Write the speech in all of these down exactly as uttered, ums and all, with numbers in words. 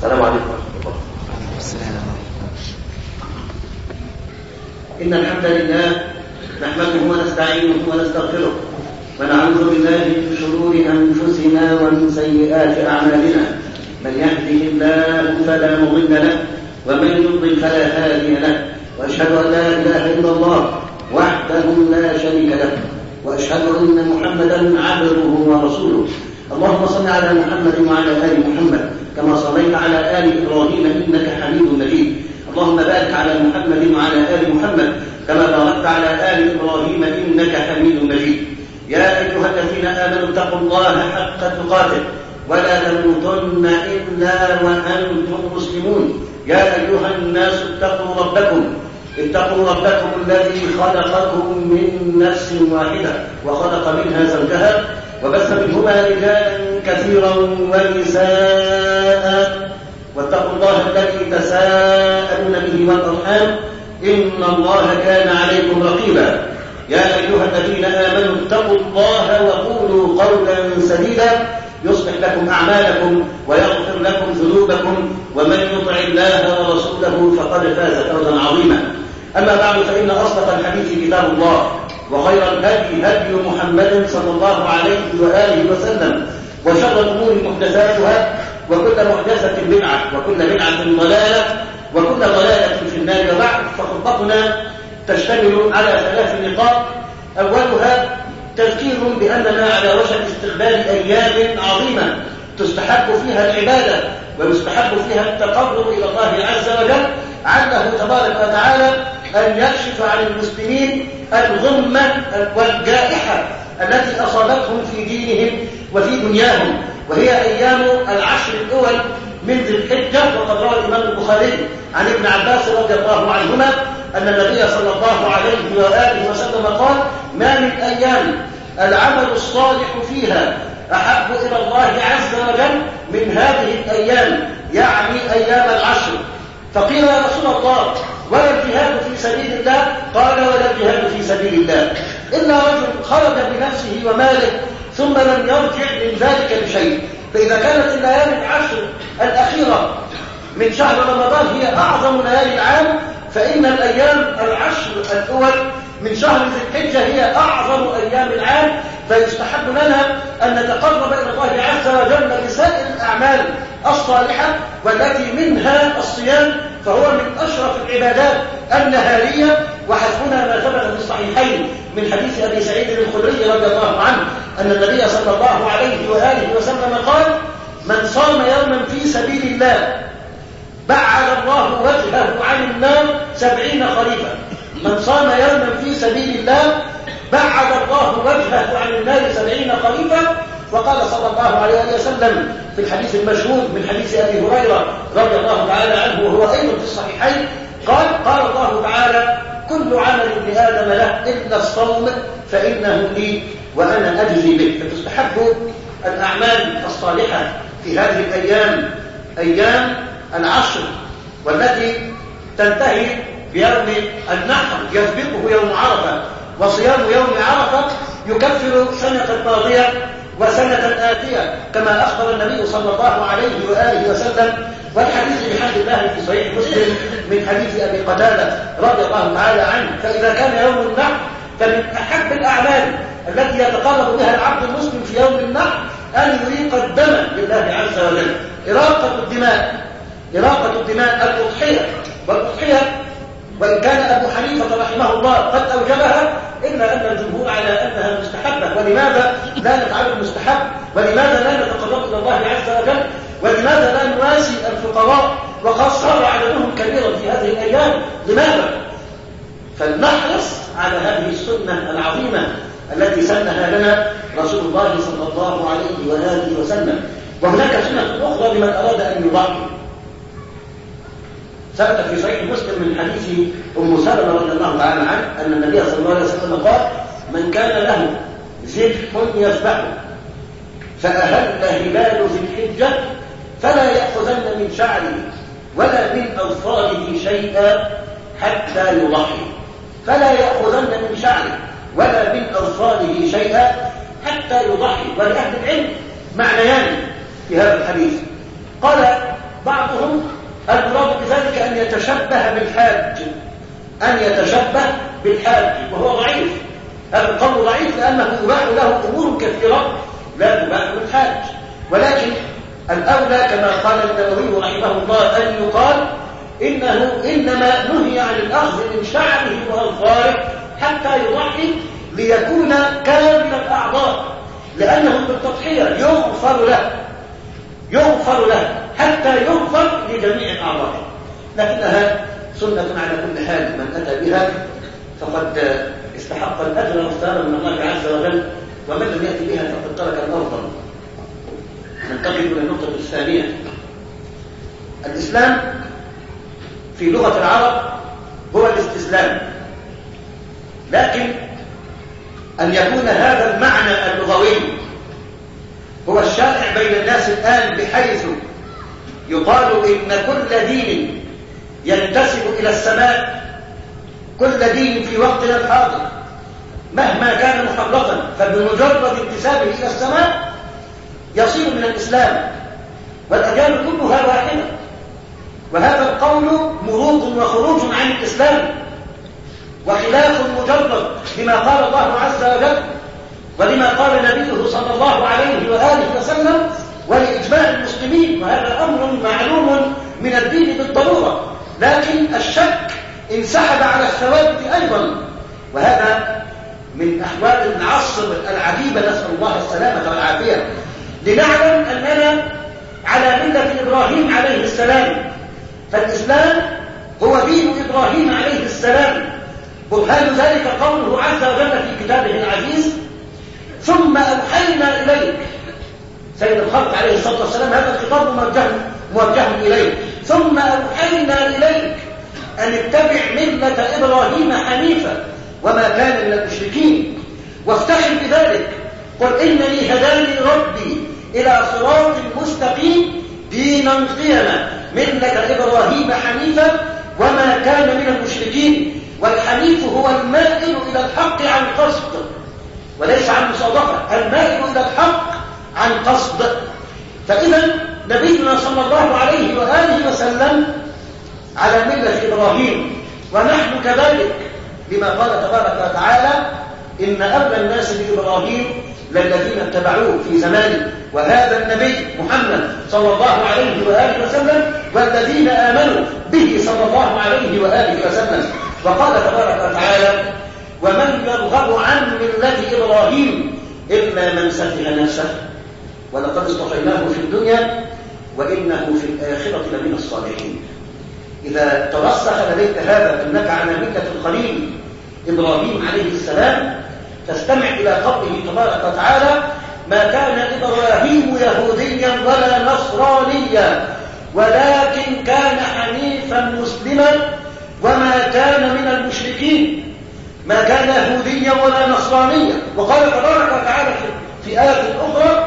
السلام عليكم ورحمة الله. السلام إن الحمد لله نحمده ونستعينه ونستغفره ونعوذ بالله من شرور أنفسنا ومن سيئات أعمالنا. من يهده الله فلا مضل له ومن يضلل فلا هادي له، وأشهد أن لا إله إلا الله وحده لا شريك له، وأشهد أن محمدا عبده ورسوله. اللهم صل على محمد وعلى آل محمد كما صليت على آل إبراهيم إنك حميد مجيد. اللهم بارك على محمد وعلى آل محمد كما باركت على آل إبراهيم إنك حميد مجيد. يا أيها الذين آمنوا اتقوا الله حق تقاته ولا تموتن إلا وأنتم مسلمون. يا أيها الناس اتقوا ربكم اتقوا ربكم الذي خلقكم من نفس واحدة وخلق منها زوجها وبث منهما رجالا كثيرا ونساء، واتقوا الله الذي تساءلون به والأرحام إن الله كان عليكم رقيبا. يا أيها الذين آمنوا اتقوا الله وقولوا قولا سديدا يصلح لكم أعمالكم ويغفر لكم ذنوبكم، ومن يطع الله ورسوله فقد فاز فوزا عظيما. أما بعد، فإن أصدق الحديث كتاب الله، وخير الهدي هدي محمد صلى الله عليه وآله وسلم، وشر الأمور محدثاتها، وكل محدثة بدعة، وكل بدعة ضلالة، وكل ضلالة في النار. وبعد، فخطبتنا تشتمل على ثلاث نقاط. أولها تذكير بأننا على وشك استقبال أيام عظيمة تستحب فيها العبادة ويستحب فيها التقرب إلى الله عز وجل، عله تبارك وتعالى أن يكشف عن المسلمين الغمة والجائحة التي أصابتهم في دينهم وفي دنياهم، وهي أيام العشر الأول من ذي الحجة. وقد روى الإمام البخاري عن ابن عباس رضي الله عنهما أن النبي صلى الله عليه وآله وسلم قال: ما من أيام العمل الصالح فيها أحب إلى الله عز وجل من هذه الأيام، يعني أيام العشر. فقيل: يا رسول الله، ولا الجهاد في سبيل الله؟ قال: ولا الجهاد في سبيل الله إلا رجل خرج بنفسه وماله ثم لم يرجع من ذلك بشيء. فإذا كانت الليالي العشر الأخيرة من شهر رمضان هي أعظم ليالي العام، فإن الأيام العشر الأول من شهر ذي الحجة هي أعظم أيام العام. فيستحب لنا أن نتقرب إلى الله عز وجل بسائر الأعمال الصالحة، والتي منها الصيام، فهو من أشرف العبادات النهارية. وحسبنا ما ثبت في الصحيحين من حديث أبي سعيد الخدري رضي الله عنه أن النبي صلى الله عليه وآله وسلم قال: من صام يوما في سبيل الله بعد الله وجهه عن النار سبعين خريفا. من صام يوما في سبيل الله بعد الله وجهه عن النار سبعين خريفا. وقال صلى الله عليه وسلم في الحديث المشهور من حديث أبي هريرة رضي الله تعالى عنه وهو أيضا في الصحيحين قال: قال الله تعالى: كل عمل ابن آدم له إلا الصوم فإنه لي وأنا أجزي به. فتستحب الأعمال الصالحة في هذه الأيام، أيام العشر، والتي تنتهي بيوم النحر يسبقه يوم عرفة. وصيام يوم عرفة يكفر سنة ماضية وسنة آتية، كما أخبر النبي صلى الله عليه وآله وسلم. والحديث بحمد الله في صحيح مسلم من حديث أبي قتادة رضي الله تعالى عنه. فإذا كان يوم النحر فمن أحب الأعمال التي يتقرب بها العبد المسلم في يوم النحر أن يريق الدم لله عز وجل. إراقة الدماء، إراقة الدماء الأضحية. والأضحية وإن كان أبو حنيفة رحمه الله قد أوجبها، إلا أن الجمهور على أنها مستحبة. ولماذا لا نفعل المستحب؟ ولماذا لا نتقرب إلى الله عز وجل؟ ولماذا لا نواسي الفقراء وقد صار عددهم كبيرا في هذه الأيام؟ لماذا؟ فلنحرص على هذه السنة العظيمة التي سنها لنا رسول الله صلى الله عليه وآله وسلم. وهناك سنة أخرى لمن أراد أن يضحي. ثبت في صحيح مسلم من حديث أم سلمة رضي الله تعالى عنها أن النبي صلى الله عليه وسلم قال: من كان له ذبح يذبحه فأهل هلال ذي الحجة فلا يأخذن من شعره ولا من أظفاره شيئا حتى يضحي. فلا يأخذن من شعره ولا من أظفاره شيئا حتى يضحي. ولأهل العلم معنيان في هذا الحديث. قال بعضهم يتشبه بالحاج أن يتشبه بالحاج وهو ضعيف. هذا القول ضعيف لأنه يباح له أمور كثيرة لا تباح بالحاج، ولكن الأولى كما قال النووي رحمه الله أن يقال إنه إنما نهي عن الأخذ من شعره وأظفاره حتى يضحي ليكون كامل الأعضاء، لأنه بالتضحية يغفر له يغفر له حتى يغفر لجميع الأعضاء، لكنها سنة على كل حال. من أتى بها فقد استحق الأجر والثواب من الله عز وجل، ومن لم يأتي بها فقد ترك الأفضل. ننتقل إلى النقطة الثانية. الإسلام في لغة العرب هو الاستسلام، لكن أن يكون هذا المعنى اللغوي هو الشائع بين الناس الآن، بحيث يقال إن كل دين ينتسب إلى السماء، كل دين في وقتنا الحاضر مهما كان محرفا فبمجرد انتسابه إلى السماء يصير من الإسلام، والأديان كلها واحدة. وهذا القول مروق وخروج عن الإسلام وخلاف مجرد لما قال الله عز وجل ولما قال نبيه صلى الله عليه وآله وسلم ولإجماع المسلمين، وهذا أمر معلوم من الدين بالضرورة، لكن الشك انسحب على الثوابت أيضا، وهذا من أحوال العصر العجيبة، نسأل الله السلامة والعافية. لنعلم أننا على ملة إبراهيم عليه السلام، فالإسلام هو دين إبراهيم عليه السلام، برهان ذلك قوله عز وجل في كتابه العزيز: ثم أوحينا إليك. سيد الخلق عليه الصلاة والسلام هذا الخطاب موجه موجه إليه. ثم أوحينا إليك أن اتبع ملة إبراهيم حنيفا وما كان من المشركين، وافتخر بذلك، قل إنني هداني ربي إلى صراط مستقيم دينا قيما ملة إبراهيم حنيفا وما كان من المشركين. والحنيف هو المائل إلى الحق عن قصد وليس عن مصادقة، المائل إلى الحق عن قصد. فإذا نبينا صلى الله عليه وآله وسلم على ملة إبراهيم، ونحن كذلك، لما قال تبارك وتعالى: إن أولى الناس بإبراهيم للذين اتبعوه في زمانه، وهذا النبي محمد صلى الله عليه وآله وسلم والذين آمنوا به صلى الله عليه وآله وسلم. وقال تبارك وتعالى: ومن يرغب عن ملة إبراهيم إلا من سفه نفسه ولقد اصطفيناه في الدنيا وإنه في الآخرة لمن الصالحين. إذا ترسخ لديك هذا أنك على ملة الخليل إبراهيم عليه السلام، تستمع إلى قوله تبارك وتعالى: ما كان إبراهيم يهوديا ولا نصرانيا ولكن كان حنيفا مسلما وما كان من المشركين. ما كان يهوديا ولا نصرانيا. وقال تبارك وتعالى في آية أخرى: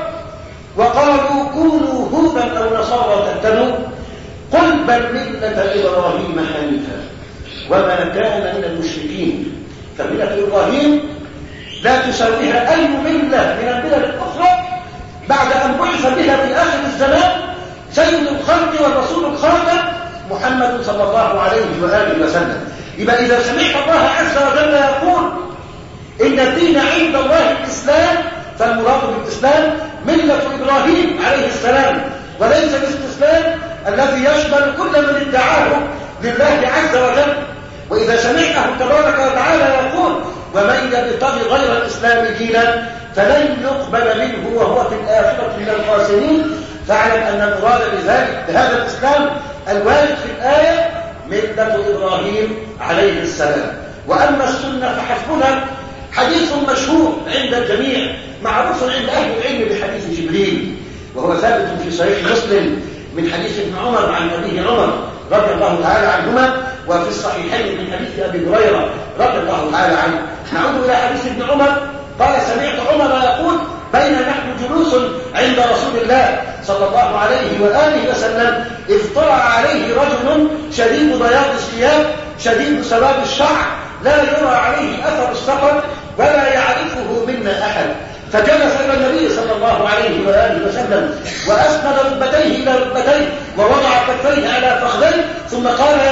وقالوا كونوا هودا أو نصارى تهتدوا قل بل ملة إبراهيم حنيفا وما كان من المشركين. فملة إبراهيم لا تساويها أي ملة من الملل الأخرى بعد أن بعث بها في آخر الزمان سيد الخلق والرسول الخاتم محمد صلى الله عليه وآله وسلم. يبقى إذا سمعت الله عز وجل يقول إن الدين عند الله الإسلام، فالمراد بالإسلام ملة إبراهيم عليه السلام، وليس الاستسلام الذي يشمل كل من ادعاه لله عز وجل. وإذا سمعته تبارك وتعالى يقول: ومن يبتغي غير الإسلام دينا فلن يقبل منه وهو في الآخرة من الخاسرين، فاعلم أن المراد بذلك بهذا الإسلام الوارد في الآية ملة إبراهيم عليه السلام. وأما السنة فحسبنا حديث مشهور عند الجميع معروف عند أهل العلم بحديث جبريل، وهو ثابت في صحيح مسلم من حديث ابن عمر عن أبيه عمر رضي الله تعالى عنهما، وفي الصحيحين من حديث أبي هريرة رضي الله تعالى عنه. نعود إلى حديث ابن عمر قال: سمعت عمر يقول: بين نحن جلوس عند رسول الله صلى الله عليه وآله وسلم إذ طلع عليه رجل شديد بياض الثياب شديد سواد الشعر لا يرى عليه أثر السفر ولا يعرفه منا أحد، فجلس إلى النبي صلى الله عليه وآله وسلم وأسند ركبتيه إلى ركبتيه ووضع كفيه على فخذيه ثم قال: يا محمد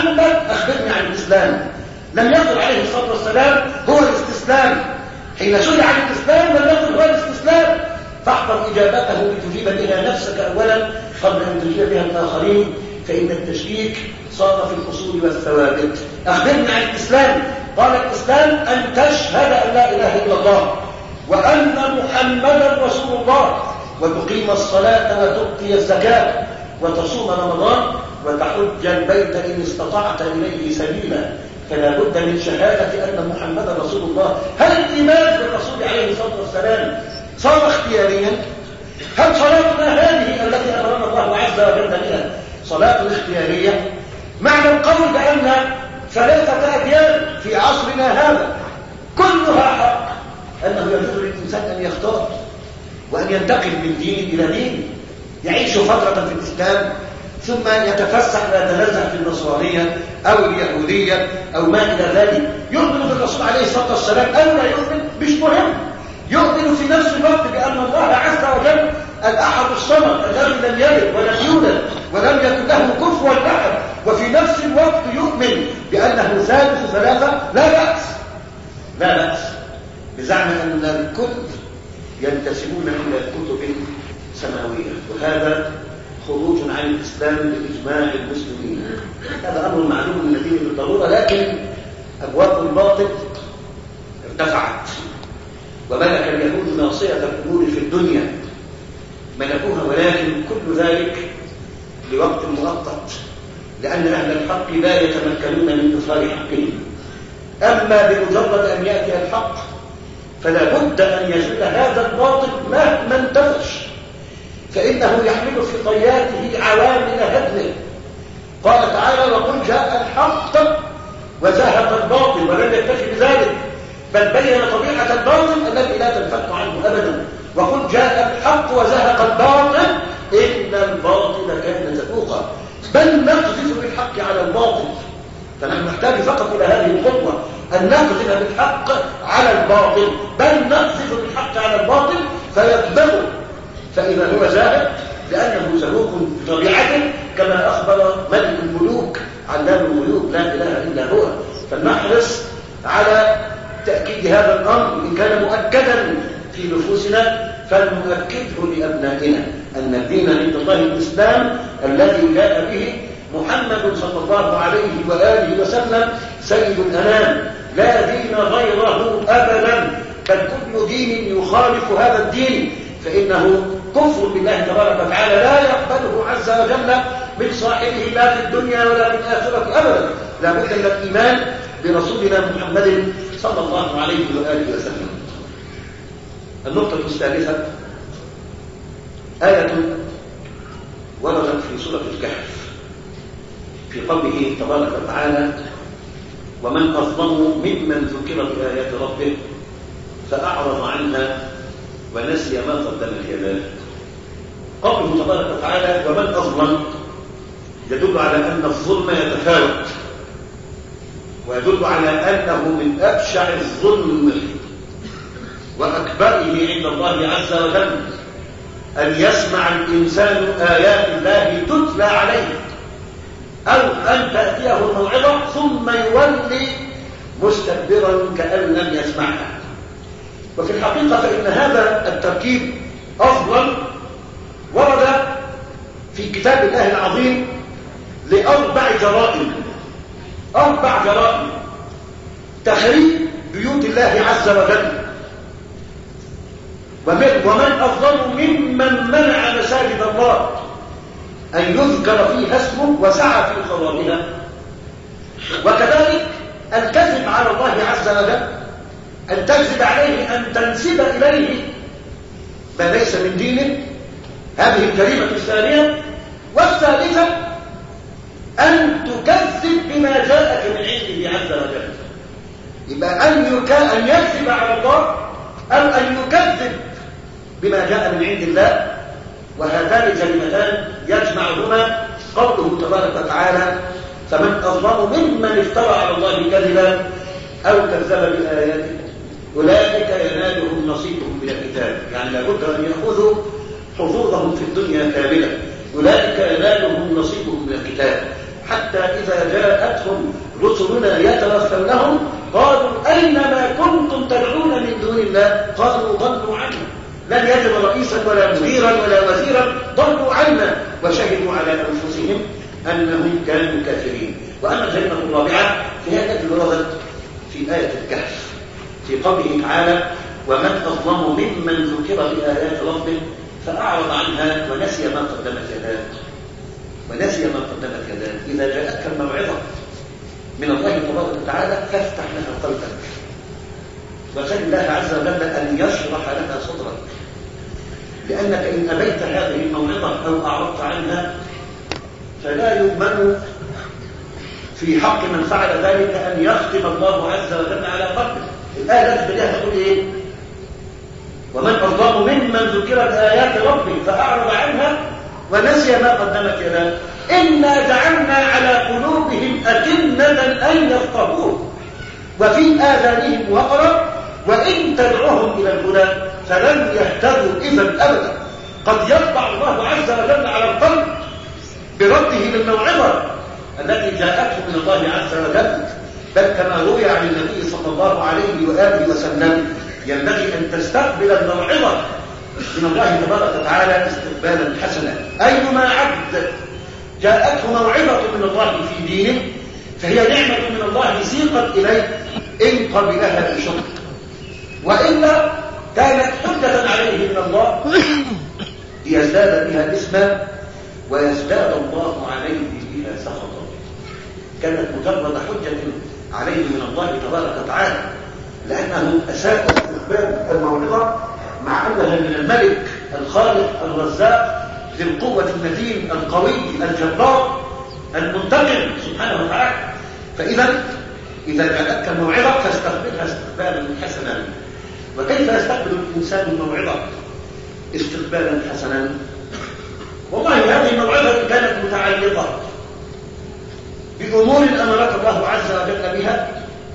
محمد أخبرني عن الإسلام. لم يقل عليه الصلاة والسلام هو الاستسلام، حين سئل عن الإسلام لم يقل هو الاستسلام. فاحفظ إجابته لتجيب بها نفسك أولا قبل أن تجيب بها الآخرين، فإن التشكيك صار في الأصول والثوابت. أخبرني عن الإسلام. قال الإسلام أن تشهد أن لا إله إلا الله وأن محمدا رسول الله، وتقيم الصلاة وتؤتي الزكاة وتصوم رمضان وتحج البيت إن استطعت إليه سبيلا. فلا بد من شهادة أن محمدا رسول الله. هل الإيمان بالرسول عليه الصلاة والسلام صار اختياريا؟ هل صلاتنا هذه التي أمرنا الله عز وجل بها صلاة اختيارية؟ معنى القول بأن ثلاثة أديان في عصرنا هذا كلها حق، أنه يجوز للإنسان أن يختار وأن ينتقل من دين إلى دين، يعيش فترة في الإسلام ثم يتفسح ويتنزه في النصرانية أو اليهودية أو ما إلى ذلك. يؤمن بالرسول عليه الصلاة والسلام أو لا يؤمن مش مهم، يؤمن في نفس الوقت بأن الله عز وجل الأحد الصمد الذي لم يلد ولم يولد ولم يكن له كفوا أحد، وفي نفس الوقت يؤمن بأنه ثالث ثلاثة. لا بأس لا بأس بزعم أن الكل ينتسبون إلى كتب سماوية، وهذا خروج عن الإسلام بإجماع المسلمين. هذا أمر معلوم من الدين بالضرورة، لكن أبواب الباطل ارتفعت وملك اليهود ناصية الأمور في الدنيا ملكوها، ولكن كل ذلك لوقت مؤقت، لأن أهل الحق لا يتمكنون من إظهار حقهم. أما بمجرد أن يأتي الحق فلا بد أن يزول هذا الباطل مهما انتفش، فإنه يحمل في طياته عوامل هدمه. قال تعالى: وقل جاء الحق وزهق الباطل، ولم يكتفي بذلك بل بين طبيعة الباطل التي لا تنفك عنه أبدا. وقل جاء الحق وزهق الباطل إن الباطل كان زهوقا، بل نقذف بالحق على الباطل. فنحن نحتاج فقط إلى هذه الخطوة، أن نقذف بالحق على الباطل، بل نقذف بالحق على الباطل فيكبره، فإذا هو زاهق لأنه زهوق بطبيعته، كما أخبر ملك الملوك علام الغيوب لا إله إلا هو. فلنحرص على تأكيد هذا الأمر، إن كان مؤكدا في نفوسنا فلنؤكده لأبنائنا أن الدين عند الله الإسلام الذي جاء به محمد صلى الله عليه وآله وسلم سيد الأنام، لا دين غيره أبدا، بل كل دين يخالف هذا الدين فإنه كفر بالله تبارك وتعالى لا يقبله عز وجل من صاحبه لا في الدنيا ولا في الآخرة أبدا. لا بد من الإيمان برسولنا محمد صلى الله عليه وآله وسلم. النقطة الثالثة آية وردت في سورة الكهف في قوله تبارك وتعالى: ومن أظلم ممن ذكر بآيات ربه فأعرض عنها ونسي ما قدمت يداه. قوله تبارك وتعالى ومن أظلم يدل على أن الظلم يتفاوت، ويدل على أنه من أبشع الظلم وأكبره عند الله عز وجل أن يسمع الإنسان آيات الله تتلى عليه، أو أن تأتيه الموعظة ثم يولي مستكبرا كأن لم يسمعها. وفي الحقيقة فإن هذا التركيب أفضل ورد في كتاب الله العظيم لأربع جرائم أربع جرائم: تخريب بيوت الله عز وجل، ومن أظلم ممن منع مساجد الله أن يذكر فيها اسمه وسعى في خرابها، وكذلك الكذب على الله عز وجل، أن تكذب عليه، أن تنسب إليه ما ليس من دينه. هذه الجريمة الثانية. والثالثة أن تكذب بما جاءك من عنده عز وجل، يبقى أن أن يكذب على الله أو أن يكذب بما جاء من عند الله. وهذان الجريمتان يجمعهما قوله تبارك وتعالى: فمن أظلم ممن افترى على الله كذبا أو كذب بآياته أولئك ينالهم نصيبهم من الكتاب. يعني لابد أن يأخذوا حظوظهم في الدنيا كاملة. أولئك ينالهم نصيبهم من الكتاب، حتى إذا جاءتهم رسلنا يتوفونهم قالوا أين ما كنتم تدعون من دون الله قالوا ضلوا عنا لن يجد رئيسا ولا مديرا ولا وزيرا ضلوا عنا وشهدوا على أنفسهم أنهم كانوا كافرين. وأما الجريمة الرابعة فهي التي وردت في آية الكهف في قوله تعالى ومن أظلم ممن ذكر بآيات ربه فأعرض عنها ونسي ما قدمت يداه ونسي ما قدمت يداه. إذا جاءتك الموعظة من الله تبارك وتعالى فافتح لها قلبك وسل الله عز وجل أن يشرح لها صدرك، لأنك إن أبيت هذه الموعظة أو أعرضت عنها فلا يؤمن في حق من فعل ذلك أن يختم الله عز وجل على قلبه. الآية التي بدأها تقول إيه؟ ومن أظلم ممن ذكر بآيات ربه فأعرض عنها ونسي ما قدمت يداه إنا جعلنا على قلوبهم أكنة أن يفقهوه وفي آذانهم وقرا وإن تدعوهم إلى الهدى فلن يهتدوا إذا أبدا. قد يطبع الله عز وجل على القلب برده للموعظة التي جاءته من الله عز وجل، بل كما روي عن النبي صلى الله عليه وآله وسلم ينبغي أن تستقبل الموعظة من الله تبارك وتعالى استقبالا حسنا. أيما عبد جاءته موعظة من الله في دينه فهي نعمة من الله سيقت إليه إن قبلها بشكر، وإلا كانت حجة عليه من الله ليزداد بها إثما ويزداد الله عليه بها سخطا. كانت مجرد حجة عليه من الله تبارك وتعالى لأنه أساء استقبال الموعظة مع أنها من الملك الخالق الرزاق ذي القوة المتين القوي الجبار المنتقم سبحانه وتعالى. فإذا إذا جاءتك الموعظة فاستقبلها استقبالا حسنا. وكيف يستقبل الإنسان الموعظة استقبالا حسنا؟ والله هذه الموعظة كانت متعلقة بأمور أمرك الله عز وجل بها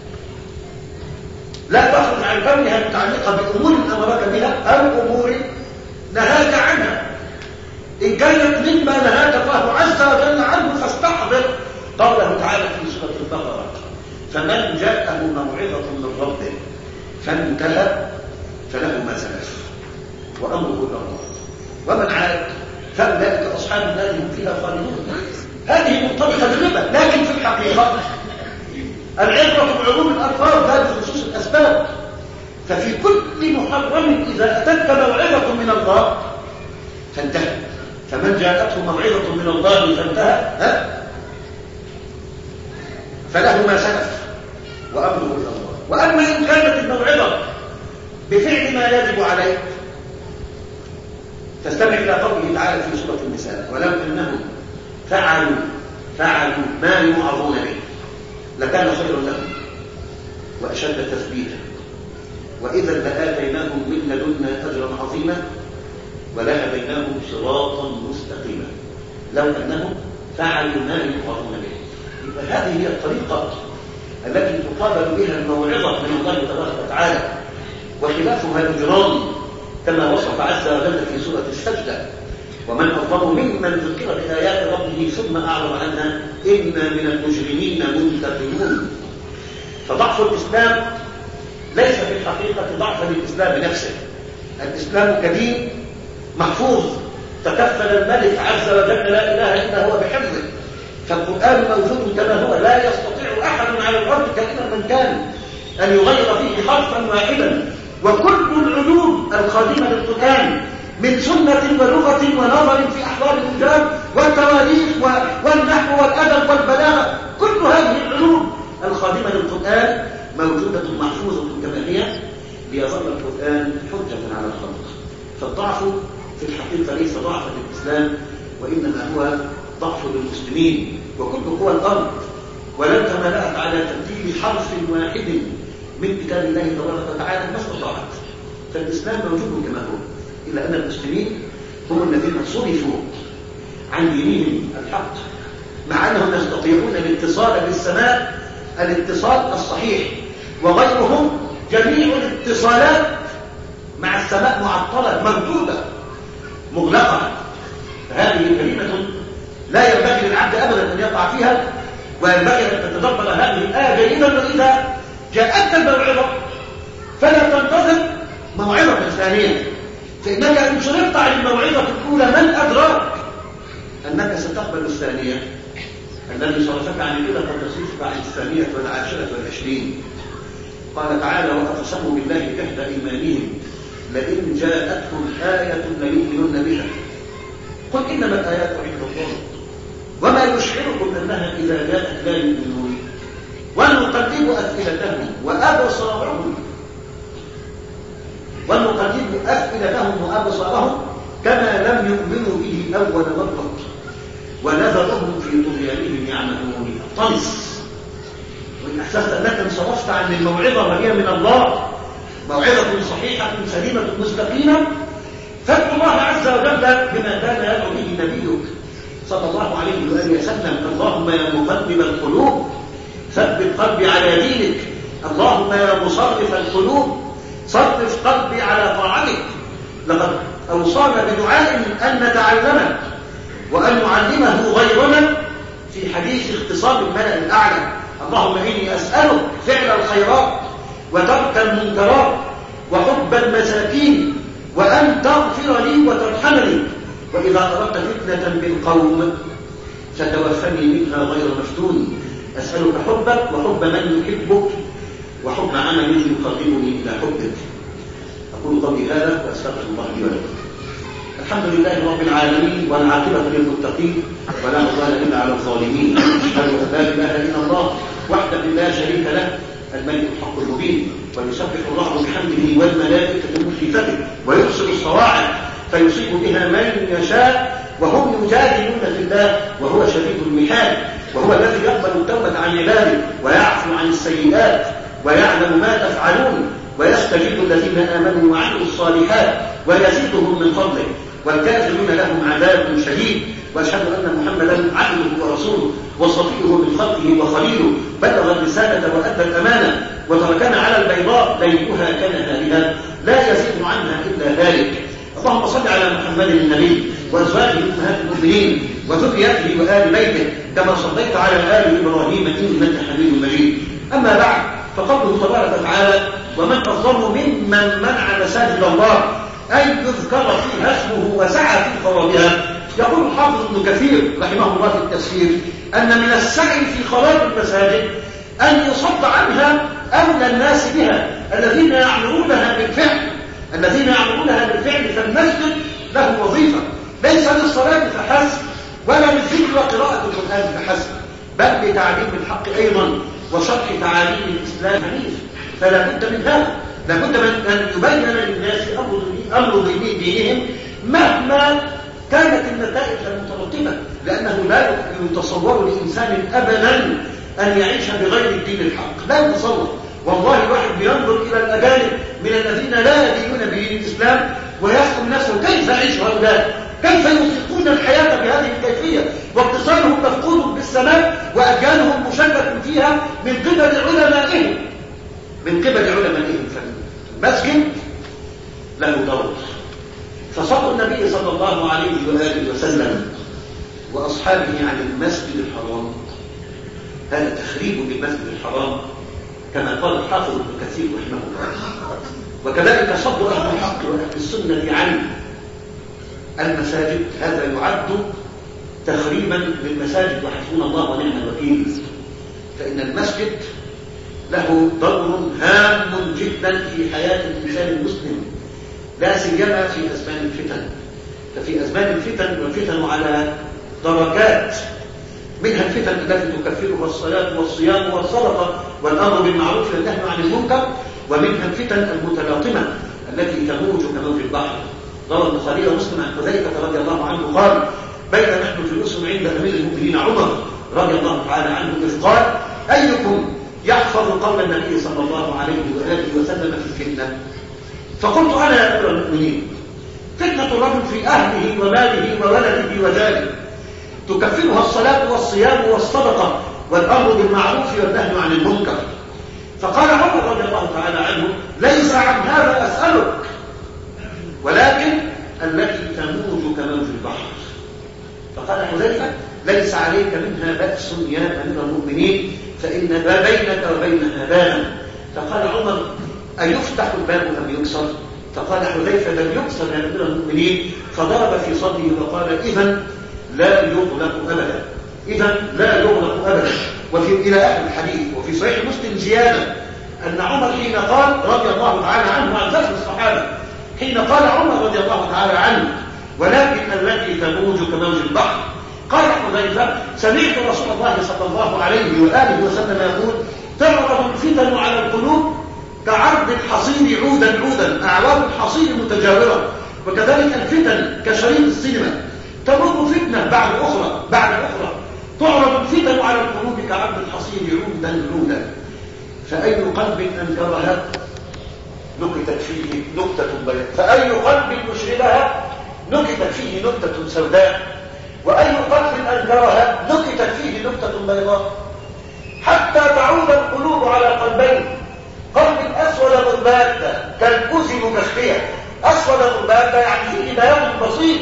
لا تخرج عن كونها متعلقة بأمور أمرك بها أو أمور نهاك عنها. إن كانت مما نهاك الله عز وجل عنه فاستحضر قوله تعالى في سورة البقرة فمن جاءه موعظة من ربه فانتهى فله ما سلف وأمره إلى الله ومن عاد فأولئك أصحاب النار هم فيها خالدون. هذه مرتبطة بالربا، لكن في الحقيقة العبرة بعموم الألفاظ لا بخصوص الأسباب. ففي كل محرم إذا أتتك موعظة من الله فانتهى. فمن جاءته موعظة من الله فانتهى ها؟ فله ما سلف وأمره إلى الله. وأما إن كانت الموعظة بفعل ما يجب عليك فاستمع إلى قوله تعالى في سورة النساء ولو أنهم فعلوا فعلوا ما يوعظون به لكان خيرا لهم وأشد تثبيتا وإذا لآتيناهم من لدنا أجرا عظيما ولهديناهم صراطا مستقيما لو أنهم فعلوا ما يوعظون به. فهذه هي الطريقة التي تقابل بها الموعظة من الله تبارك وتعالى، وخلافها الإجرام كما وصف عز وجل في سورة السجدة ومن أظلم ممن ذكر بآيات ربه ثم أعرض عنها إنا من المجرمين منتقمون. فضعف الإسلام ليس في الحقيقة ضعفا للإسلام نفسه. الإسلام كدين محفوظ تكفل الملك عز وجل لا إله إلا هو بحفظه، فالقرآن موجود كما هو لا يستطيع أحد على الأرض كائنا من كان أن يغير فيه حرفا واحدا. وكل العلوم الخادمة للقرآن من سنة ولغة ونظر في أحوال الرجال والتواريخ والنحو والأدب والبلاغة، كل هذه العلوم الخادمة للقرآن موجودة محفوظة كما هي ليظل القرآن حجة على الخلق. فالضعف في الحقيقة ليس ضعفا للإسلام وإنما هو ضعف للمسلمين. وكل قوى الأرض ولن تملأت على تبديل حرف واحد من كتاب الله تبارك وتعالى ما استطاعت. فالإسلام موجود كما هو، إلا أن المسلمين هم الذين صرفوا عن دينهم الحق مع أنهم يستطيعون الاتصال بالسماء الاتصال الصحيح، وغيرهم جميع الاتصالات مع السماء معطلة مردودة مغلقة. فهذه كلمة لا ينبغي للعبد أبدا أن يقع فيها، وينبغي أن تتدبر هذه الآية جيدا. وإذا جاءتك الموعظة فلا تنتظر موعظة ثانية، فإنك إن شرطت عن الموعظة الأولى من أدراك أنك ستقبل الثانية؟ الذي صرفك عن كده قد تصرفك عن الثانية والعاشرة والعشرين. قال تعالى: وأقسموا بالله جهد إيمانهم لئن جاءتهم آية ليؤمنن بها قل إنما الآيات عند الله وما يشعركم أنها إذا جاءت لا يؤمنون ونقلب أفئدتهم وأبصارهم ونقلب أفئدتهم وأبصارهم كما لم يؤمنوا به أول مرة ونذرهم في طغيانهم يعمهون. طمس. وإن أحسست أنك انصرفت عن الموعظة وهي من الله، موعظة صحيحة سليمة مستقيمة، فادعو الله عز وجل بما كان يدعو به نبيك صلى الله عليه وآله وسلم: اللهم يا مقلب القلوب ثبت قلبي على دينك، اللهم يا مصرف القلوب صرف قلبي على طاعتك. لقد أوصانا بدعاء أن نتعلمه وأن نعلمه غيرنا في حديث اختصام الملأ الأعلى: اللهم إني أسألك فعل الخيرات وترك المنكرات وحب المساكين وأن تغفر لي وترحمني، وإذا أردت فتنة بالقوم فتوفني منها غير مفتون. أسألك حبك وحب من يحبك وحب عمل يقربني إلى حبك. أقول قولي هذا وأستغفر الله لي ولكم. الحمد لله رب العالمين والعاقبة للمتقين ولا عدوان إلا على الظالمين. أشهد أن لا إله إلا الله وحده لا شريك له الملك الحق المبين، ويسبح الله بحمده والملائكة من خيفته ويرسل الصواعق فيصيب بها من يشاء وهم يجادلون في الله وهو شديد المحال، وهو الذي يقبل التوبة عن عباده ويعفو عن السيئات ويعلم ما تفعلون ويستجيب الذين آمنوا وعملوا الصالحات ويزيدهم من فضله، والكافرون لهم عذاب شديد. وأشهد أن محمدا عبده ورسوله وصفيه من خلقه وخليله، بلغ الرسالة وأدى الأمانة وتركنا على البيضاء ليلها كنهارها لا يزيد عنها إلا ذلك. اللهم صل على محمد النبي وأزواجه أمهات المؤمنين وذريته وآل بيته كما صليت على آل إبراهيم إنك حميد مجيد. أما بعد، فقوله تبارك وتعالى: ومن أظلم ممن منع مساجد الله أن يذكر فيها اسمه وسعى في خرابها. يقول الحافظ ابن كثير رحمه الله في التفسير أن من السعي في خراب المساجد أن يصد عنها أولى الناس بها الذين يعملونها بالفعل الذين يعملونها بالفعل فالمسجد له وظيفة ليس للصلاة فحسب ولا للذكر وقراءة القرآن فحسب، بل لتعليم الحق أيضا وشرح تعاليم الإسلام الحنيف. فلا بد من هذا، لا بد من أن يبين للناس أمر دينهم مهما كانت النتائج المترتبة، لأنه لا يتصور لإنسان أبدا أن يعيش بغير الدين الحق، لا يتصور. والله واحد بينظر إلى الأجانب من الذين لا يدينون بدين الإسلام ويسأل نفسه كيف يعيش هؤلاء، كيف يطيقون الحياة بهذه الكيفية واتصالهم مفقود بالسماء وأجيالهم مشكك فيها من قبل علمائهم من قبل علمائهم فالمسجد له دور. فصلى النبي صلى الله عليه وآله وسلم وأصحابه عن المسجد الحرام هذا تخريب للمسجد الحرام كما قال الحافظ ابن كثير رحمه الله. وكذلك صد أهل الحق وأهل السنة عن المساجد هذا يعد تخريبا للمساجد وحسبنا الله ونعم الوكيل. فإن المسجد له دور هام جدا في حياة الإنسان المسلم، لا سيما في أزمان الفتن. ففي أزمان الفتن والفتن على دركات، منها الفتن التي تكفرها الصلاة والصيام والصدقة والأمر بالمعروف والنهي عن المنكر، ومنها الفتن المتلاطمة التي تموج كموج البحر. روى البخاري ومسلم عن حذيفة رضي الله عنه قال: بين نحن جلوس عند أمير المؤمنين عمر رضي الله تعالى عنه إذ قال: أيكم يحفظ قول النبي صلى الله عليه وآله وسلم في الفتنة؟ فقلت: أنا يا أمير المؤمنين. فتنة الرجل في أهله وماله وولده وجاره تكفرها الصلاة والصيام والصدقة والأمر بالمعروف والنهي عن المنكر. فقال عمر رضي الله تعالى عنه: ليس عن هذا أسألك، ولكن التي تموج كموج البحر. فقال حذيفة: ليس عليك منها بأس يا أمير المؤمنين فإن ما بينك وبينها باب. فقال عمر أيفتح الباب أم يكسر؟ فقال حذيفة لم يكسر يا أمير المؤمنين، فضرب في صدره وقال إذن لا يغلق أبدا، إذن لا يغلق أبدا. وفي إلى آخر الحديث. وفي صحيح مسلم زيادة أن عمر حين قال رضي الله تعالى عنه عن ذات الصحابة، حين قال عمر رضي الله تعالى عنه ولكن التي تموج كموج البحر، قال حذيفة سمعت رسول الله صلى الله عليه وآله وسلم يقول تعرض الفتن على القلوب كعرض الحصير عودا عودا، أعواد الحصير متجاورة، وكذلك الفتن كشريط السينما تمر فتنة بعد أخرى بعد أخرى، تعرض الفتن على القلوب كعرض الحصير عودا عودا، فأي قلب أنكرها نكتت فيه نكتة بيضاء، فأي قلب مشغلها نكتت فيه نكتة سوداء، وأي قلب أنكرها نكتت فيه نكتة بيضاء، حتى تعود القلوب على قلبين، قلب أسود غربات كالكوز مكخية، أسود غربات يعني فيه بياض بسيط،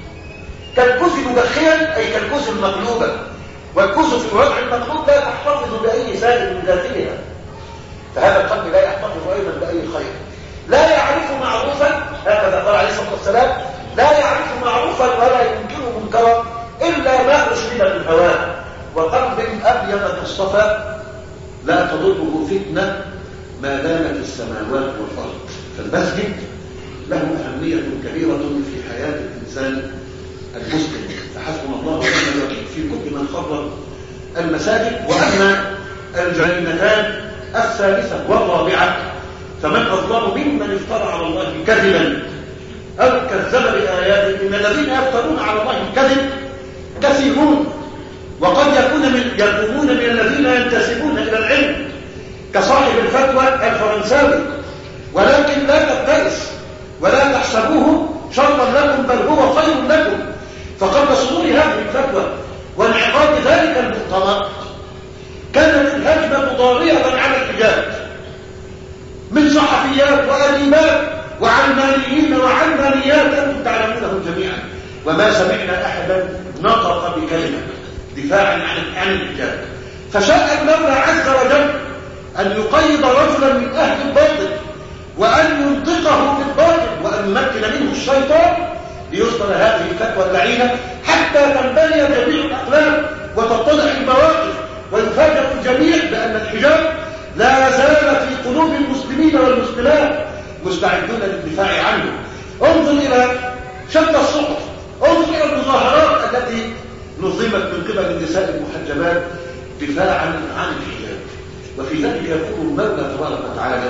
كالكوز مكخيا أي كالكوز المقلوبة، والكوز في الوضع المقلوب لا تحتفظ بأي سائل من ذاتها، فهذا القلب لا يحتفظ أيضا بأي خير، لا يعرف معروفا، هكذا قال عليه الصلاة والسلام لا يعرف معروفا ولا ينكر منكرا إلا ما أشرب من هواه، وقلب أبيض كالصفا لا تضره فتنة ما دامت السماوات والأرض. فالمسجد له أهمية كبيرة في حياة الإنسان المسلم، فحسبنا الله ونعم الوكيل في كل من خرب المساجد. وأما الجريمتان الثالثة والرابعة فمن أظلم ممن افترى على الله كذبا أو كذب بآياته، إن الذين يفترون على الله الكذب كثيرون، وقد يكون من يكونون من الذين ينتسبون إلى العلم كصاحب الفتوى الفرنساوي، ولكن لا تبتئس ولا تحسبوه شرا لكم بل هو خير لكم، فقبل صدور هذه الفتوى وانعقاد ذلك المؤتمر كانت الهجمة ضارية على الحجاب من صحفيات وأديبات وعلمانيين وعلمانيات أنتم تعلمونهم جميعا، وما سمعنا أحدا نطق بكلمة دفاعا عن عن الحجاب. فشاء المولى عز وجل أن يقيد رجلا من أهل الباطل وأن ينطقه بالباطل وأن يمكن منه الشيطان ليصدر هذه الفتوى اللعينة حتى تنبني جميع الأقلام وتتضح المواقف ويفاجأ الجميع بأن الحجاب لا زال في قلوب المسلمين والمسلمات مستعدون للدفاع عنه. انظر إلى شتى الصحف، انظر إلى المظاهرات التي نظمت من قبل النساء المحجبات دفاعا عن الحجاب. وفي ذلك يقول المولى تبارك وتعالى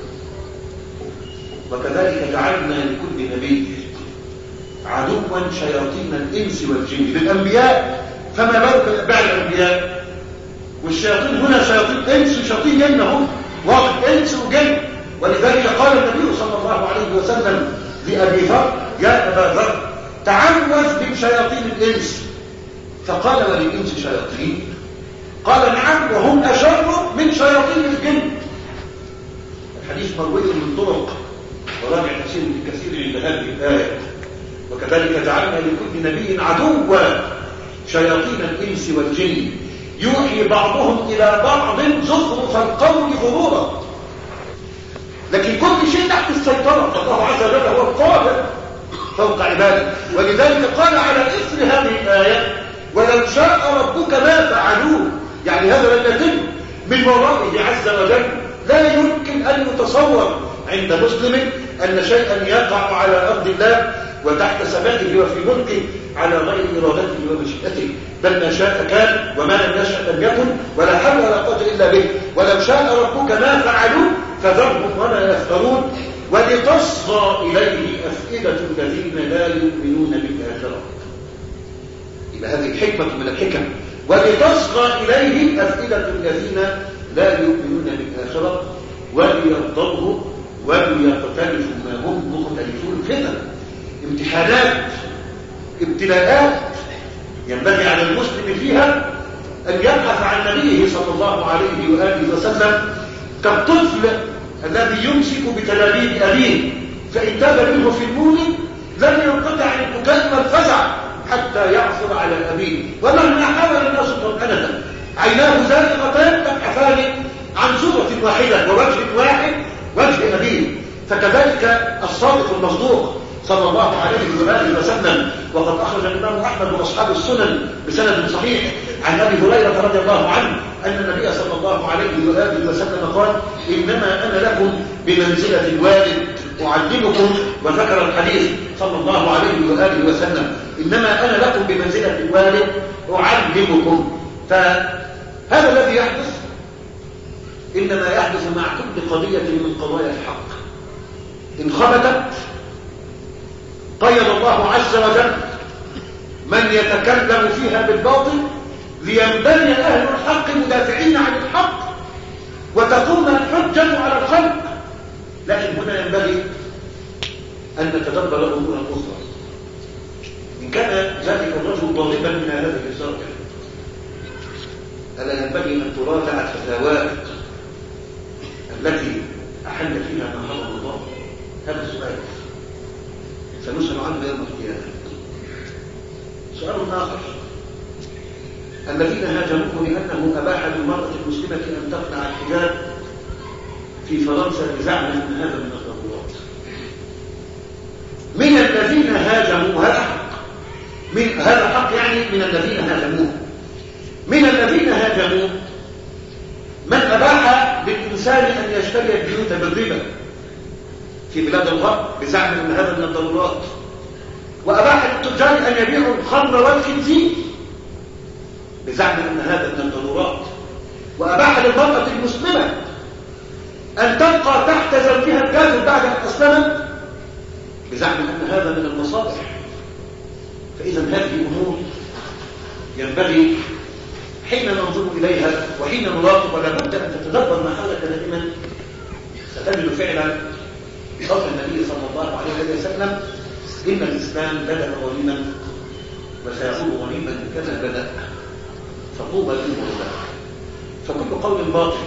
وكذلك جعلنا لكل نبي عدوا شياطين الإنس والجن للأنبياء، فما بالك بأتباع الأنبياء؟ والشياطين هنا شياطين إنس وشياطين جن، هم واحد إنس وجن. ولذلك قال النبي صلى الله عليه وسلم لأبي ذر يا أبا ذر تعوذ من شياطين الإنس، فقال وللإنس شياطين؟ قال نعم وهم أشر من شياطين الجن. الحديث مروي من طرق وراجع تفسير ابن كثير عند هذه الآية. وكذلك جعلنا لكل نبي عدوا شياطين الإنس والجن يوحي بعضهم إلى بعض زخرف القول غرورا، لكن كل شيء تحت السيطرة، الله عز وجل هو القاهر فوق عباده. ولذلك قال على إثر هذه الآية ولو شاء ربك ما فعلوه، يعني هذا لم يتم من ورائه عز وجل. لا يمكن أن يتصور عند مسلم أن شيئا يقع على أرض الله وتحت سماته وفي ملكه على غير إرادته ومشيئته، بل ما شاء كان وما لم يشاء لم يكن، ولا حول ولا قوة إلا به. ولو شاء ربك ما فعلوه فذرهم وما يفترون ولتصغى إليه أفئدة الذين لا يؤمنون بالآخرة. إلى هذه الحكمة من الحكم، ولتصغى إليه أفئدة الذين لا يؤمنون بالآخرة وليرضوه وليقترفوا ما هم مختلفون. فتن، امتحانات، ابتلاءات ينبغي على المسلم فيها أن يبحث عن نبيه صلى الله عليه وآله وسلم كالطفل الذي يمسك بتلابيب أبيه، فإن تاب منه في المولد لم ينقطع عن البكاء والفزع حتى يعثر على أبيه، ومهما حاول الناس طمأنة عيناه زائغتان تبحثان عن صورة واحدة ووجه واحد، وجه أبيه. فكذلك الصادق المصدوق صلى الله عليه وآله وسلم. وقد أخرج الإمام أحمد وأصحاب السنن بسند صحيح عن أبي هريرة رضي الله عنه أن النبي صلى الله عليه وآله وسلم قال: إنما أنا لكم بمنزلة الوالد أعلمكم، وذكر الحديث صلى الله عليه وآله وسلم: إنما أنا لكم بمنزلة الوالد أعلمكم. فهذا الذي يحدث إنما يحدث مع كل قضية من قضايا الحق. إن خبتت قيد الله عز وجل من يتكلم فيها بالباطل لينبني أهل الحق مدافعين عن الحق وتقوم الحجة على الخلق. لكن هنا ينبغي أن نتدبر أمورا أخرى. إن كان ذلك الرجل ضاربا من هذه الزوجة، ألا ينبغي أن تراجع الفتاوات التي أحل فيها ما حرم الله؟ هذا السؤال سنسأل عنه يوم القيامة. سؤال آخر: الذين هاجموه لأنه أباح للمرأة المسلمة أن تقنع الحجاب في فرنسا بزعم أن هذا من الضرورات. من الذين هاجموا، هذا حق، من هذا حق يعني من الذين هاجموه. من الذين هاجموه من أباح للإنسان أن يشتري البيوت بالربا في بلاد الغرب بزعم أن هذا من الضرورات، وأباح للتجار أن يبيعوا الخمر والخنزير بزعم أن هذا من الضرورات، وأباح للمرأة المسلمة أن تبقى تحت زوجها الكافر بعد أن أسلمت بزعم أن هذا من المصالح. فإذا هذه أمور ينبغي حين ننظر إليها وحين نراقب ولا بد أن تتدبر ما حولك دائما. ستجد فعلا بقول النبي صلى الله عليه وسلم: إن الإسلام بدأ غنيما وسيعود غنيما كما بدأ، فطوبى للغرباء. فكل قول باطل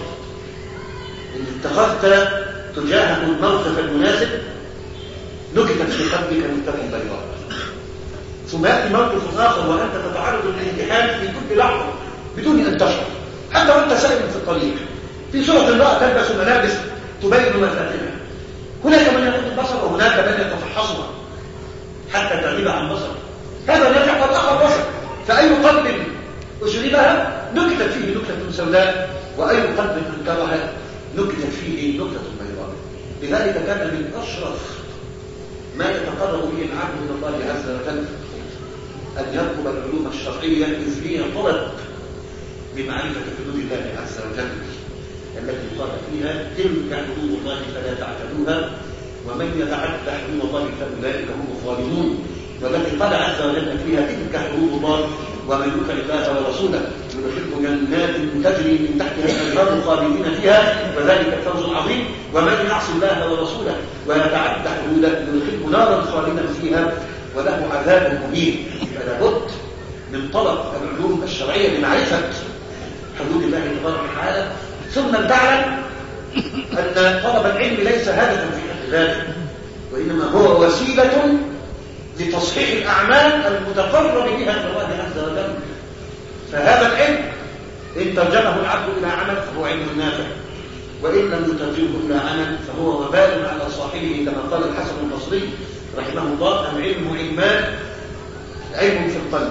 إن اتخذت تجاهه الموقف المناسب نكتت في قلبك نكتة بيضاء، ثم يأتي موقف آخر وأنت تتعرض للامتحان في كل لحظة بدون أن تشعر، حتى وأنت سائر في الطريق. في صورة امرأة تلبس ملابس تبين مفاتنها، هناك من يغض البصر وهناك من يتفحصها حتى تغيب عن بصر. هذا نجح والآخر بصر، فأي قلب أشربها نكتت فيه نكتة سوداء، وأي قلب أنكرها نكتت فيه نكتة بيضاء. لذلك كان من أشرف ما يتقرب به العبد من الله عز وجل أن يطلب العلوم الشرعية، إذ هي طلب بمعرفة حدود الله عز وجل التي قال فيها: تلك حدود الله فلا تعتدوها ومن يتعدى حدود الله فأولئك هم الظالمون. والتي قال عز وجل فيها: تلك حدود الله ومن يطع الله ورسوله يدخله جنات تجري من تحتها الأنهار خالدين فيها وذلك الفوز العظيم، ومن يعص الله ورسوله ويتعدى حدوده يدخله نارا خالدا فيها وله عذاب مهين. فلا بد من طلب العلوم الشرعية لمعرفة حدود الله تبارك وتعالى، ثم تعلم أن طلب العلم ليس هدفا في حد ذاته، وإنما هو وسيلة لتصحيح الأعمال المتقرب بها إلى الله عز وجل. فهذا العلم إن ترجمه العبد إلى عمل فهو علم نافع، وإن لم يترجمه إلى عمل فهو وبال على صاحبه، كما قال الحسن البصري رحمه الله: العلم علمان، علم في القلب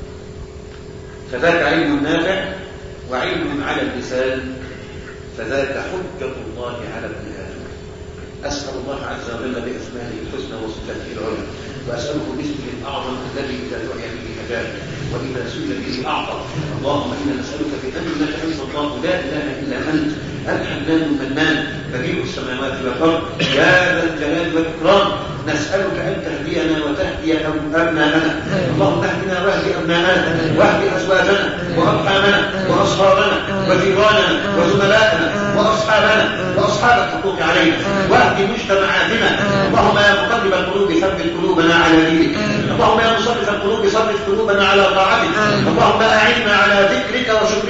فذاك علم نافع، وعلم على اللسان فذاك حجة الله على ابن آدم. أسأل الله عز وجل بأسمائه الحسنى وصفاته العلى، وأسأله باسمه الأعظم الذي إذا دعي به أجاب وإذا سئل به أعطى. اللهم إنا نسألك بأنك أنت الله لا إله إلا أنت الحنان المنان بديع السماوات والأرض يا ذا الجلال والإكرام، نسألك أن تهدينا وتهدي أبناءنا. اللهم اهدنا واهد أبناءنا واهد أزواجنا وأرحامنا وأصهارنا وجيراننا وزملائنا وأصحابنا وأصحاب الحقوق علينا، واهد مجتمعاتنا. اللهم يا مقلب القلوب ثبت قلوبنا على دينك، اللهم يا مصرف القلوب صرف قلوبنا على طاعتك، اللهم أعنا على ذكرك وشكرك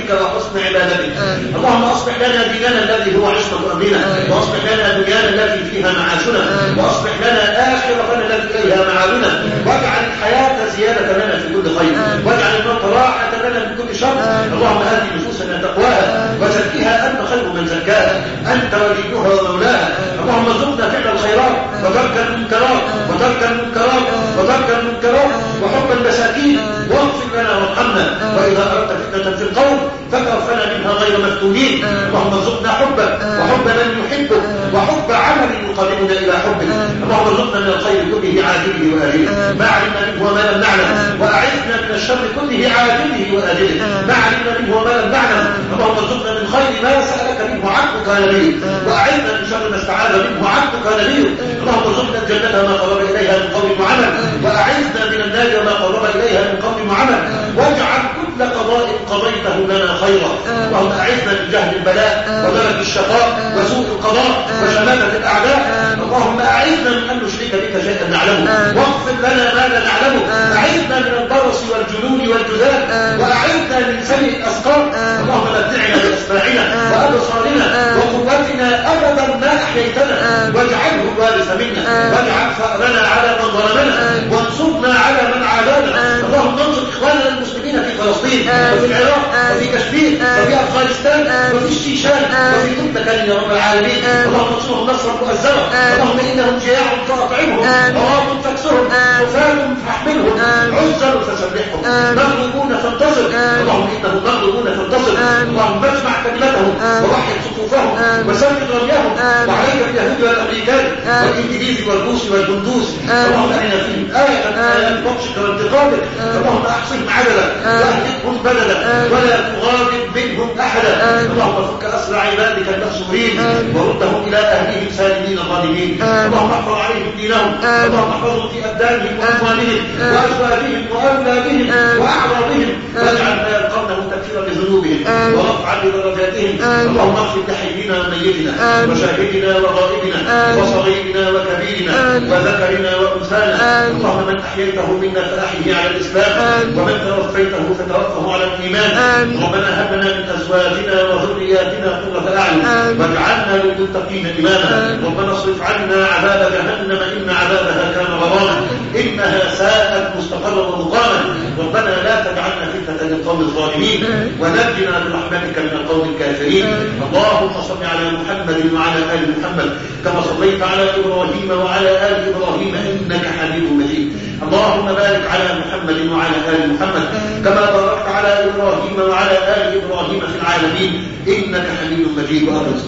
بك وحسن عبادتك. اللهم أصلح لنا ديننا الذي هو عصمة أمرنا، وأصلح لنا دنيانا التي فيها معاشنا، وأصلح لنا آخرتنا التي إليها معادنا، واجعل الحياة زيادة لنا في كل خير، واجعل الموت راحة لنا من كل شر. اللهم آت نفوسنا تقواها وزكها أنت خير من زكاها، أنت وليها ومولاها. اللهم ارزقنا فعل الخيرات وترك المنكرات وترك المنكرات وترك المنكرات وحب المساكين، واغفر لنا وارحمنا. وإذا أردت فتنة في القوم فاكرفنا منها غير مفتونين. اللهم ارزقنا حبك وحب من يحبك وحب عمل يقربنا إلى حبك. اللهم ارزقنا من الخير كله عاجله وآجله ما علمنا منه وما لم نعلم، وأعذنا من الشر كله عاجله وآجله ما علمنا منه وما لم نعلم. اللهم ارزقنا من خير ما سألك منه عبدك نبيك، وأعذنا من شر ما استعاذ منه عبدك نبيك. اللهم ارزقنا الجنة ما قرب إليها من قول وعمل، وأعذنا من النار ما قرب إليها من قول وعمل، واجعل كل قضاء قضيته لنا خيرا. اللهم أعذنا من جهل البلاء ودرك الشقاء وسوء القضاء وشماتة الأعداء. اللهم أعذنا من أن نشرك بك شيئا نعلمه، واغفر لنا ما لا نعلمه. أعذنا من البرص والجنون والجذام، وأعذنا من سيء الأسقام. اللهم متعنا بأسماعنا وأبصارنا وقوتنا أبدا ما أحييتنا، واجعله الوارث منا، واجعل ثأرنا على من ظلمنا، وانصرنا على من عادانا. اللهم انصر إخواننا المسلمين في فلسطين وفي العراق وفي كشمير وفي أفغانستان وفي الشيشان وفي كل مكان يا رب العالمين. اللهم انصرهم نصرا مؤزرا. اللهم إنهم جياع فأطعمهم، عراق فاكسرهم، حفاة فاحملهم، عزل فسبحهم، مغلوبون فانتصر. اللهم إنهم مغلوبون فانتصر. اللهم اجمع كلمتهم ووحد صفوفهم وسدد رميهم، وعليك باليهود والأمريكان والإنجليز والروس والهندوس. اللهم أرنا فيهم آية من آيات بطشك وانتقامك. اللهم أحصهم عددا وأهلكهم بدلا ولا تغادر منهم أحدا. اللهم فك أسرى عبادك المأسورين وردهم إلى أهلهم سالمين ظالمين. اللهم احفظ عليهم دينهم، اللهم احفظهم في أبدانهم وأموالهم وأزواجهم وأولادهم وأعراضهم، واجعل ما يلقونه تكفيرا لذنوبهم ورفعا لدرجاتهم. اللهم اغفر لحينا وميتنا وشاهدنا وغائبنا وصغيرنا وكبيرنا وذكرنا وأنثانا. اللهم من أحييته منا فأحيه على الإسلام، ومن توفيته فتوفه على الإيمان. ربنا هب لنا من أزواجنا وذرياتنا قرة أعين واجعلنا للمتقين إماما. ربنا اصرف عنا عذاب جهنم إن عذابها كان غراما إنها ساءت مستقرا ومقاما. ربنا لا تجعلنا فتنة للقوم الظالمين، ونجنا برحمتك من القوم الكافرين. اللهم صل على محمد وعلى آل محمد كما صليت على إبراهيم وعلى آل إبراهيم إنك حميد مجيد. اللهم بارك على محمد وعلى آل محمد كما باركت على إبراهيم وعلى آل إبراهيم في العالمين إنك حميد مجيد. وأبرز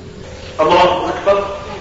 الله أكبر.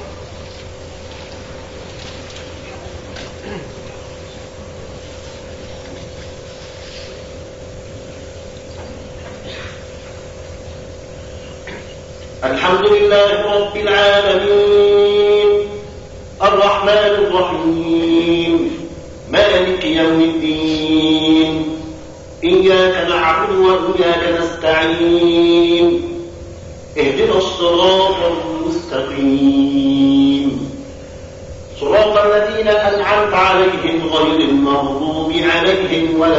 الحمد لله رب العالمين الرحمن الرحيم مالك يوم الدين، إياك نعبد وإياك نستعين، اهدنا الصراط المستقيم، صراط الذين أنعمت عليهم غير المغضوب عليهم ولا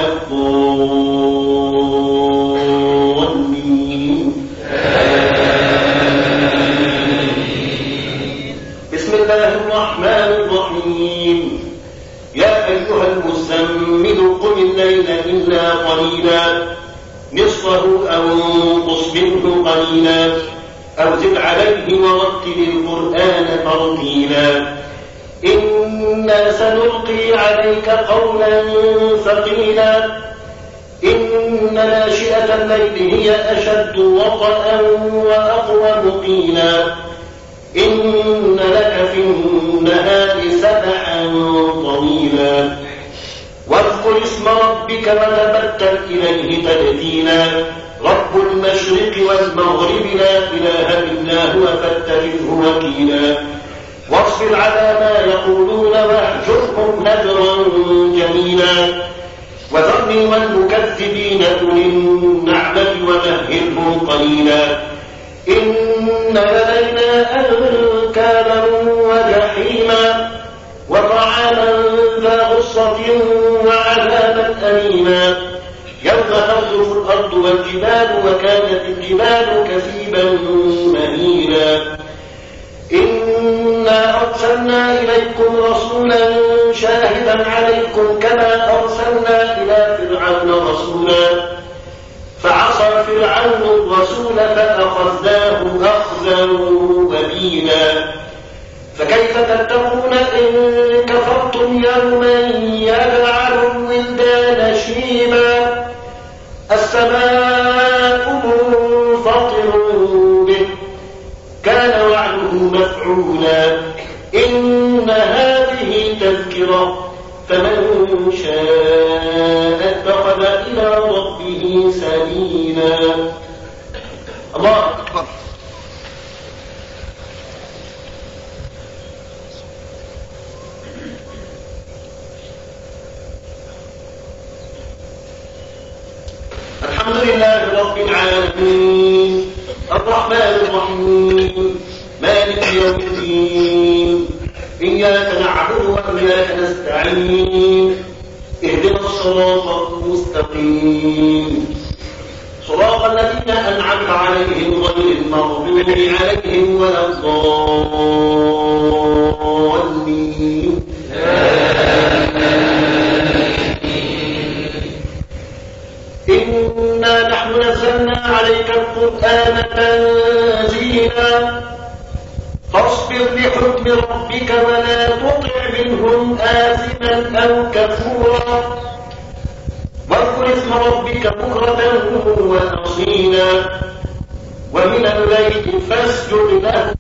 الضالين. بسم الله الرحمن الرحيم. يا أيها المزمل قم الليل إلا قليلا نصفه أو انقص منه قليلا أو زد عليه ورتل القرآن ترتيلا. إنا سنلقي عليك قولا ثقيلا. إن ناشئة الليل هي أشد وطئا وأقوم قيلا. إن لك في النهار سبحا طويلا. واذكر اسم ربك وتبتل إليه تبتيلا. رب المشرق والمغرب لا إله إلا هو فاتخذه وكيلا. واصبر على ما يقولون واهجرهم هجرا جميلا. وذرني والمكذبين أولي النعمة ومهلهم قليلا. إن لدينا أنكالا وجحيما وطعاما ذا غصة وعذابا أليما. يوم ترجف الأرض والجبال وكانت الجبال كثيبا مهيلا إنا أرسلنا إليكم رسولا شاهدا عليكم كما أرسلنا إلى فرعون رسولا فعصى فرعون الرسول فأخذناه أخذا وبيلا فكيف تتقون إن كفرتم يوما يجعل الولدان شيبا السماء منفطر به كان وعده مفعولا إن هذه تذكرة فمن شاء اتخذ إلى ربه سبيلا. الله أكبر. الحمد لله رب العالمين الرحمن الرحيم مالك يوم الدين إياك نعبد وإياك نستعين اهدنا الصراط المستقيم صراط الذين أنعمت عليهم غير المغضوب عليهم ولا الضالين. إنا نحن نزلنا عليك القرآن تنزيلا فاصبر لحكم ربك ولا تطع منهم آثما أو كفورا واذكر اسم ربك بكرة وأصيلا ومن الليل فاسجد له